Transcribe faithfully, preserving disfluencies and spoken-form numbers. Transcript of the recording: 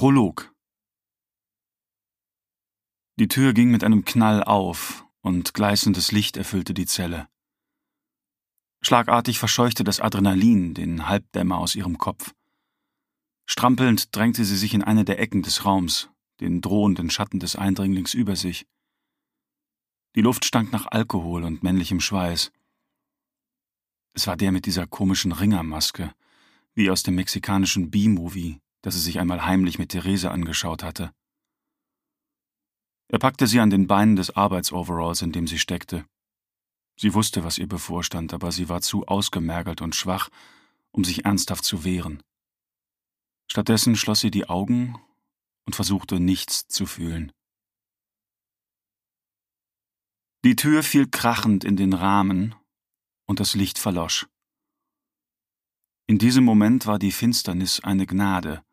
Prolog. Die Tür ging mit einem Knall auf, und gleißendes Licht erfüllte die Zelle. Schlagartig verscheuchte das Adrenalin den Halbdämmer aus ihrem Kopf. Strampelnd drängte sie sich in eine der Ecken des Raums, den drohenden Schatten des Eindringlings über sich. Die Luft stank nach Alkohol und männlichem Schweiß. Es war der mit dieser komischen Ringermaske, wie aus dem mexikanischen B-Movie, das sie sich einmal heimlich mit Therese angeschaut hatte. Er packte sie an den Beinen des Arbeitsoveralls, in dem sie steckte. Sie wusste, was ihr bevorstand, aber sie war zu ausgemergelt und schwach, um sich ernsthaft zu wehren. Stattdessen schloss sie die Augen und versuchte, nichts zu fühlen. Die Tür fiel krachend in den Rahmen und das Licht verlosch. In diesem Moment war die Finsternis eine Gnade,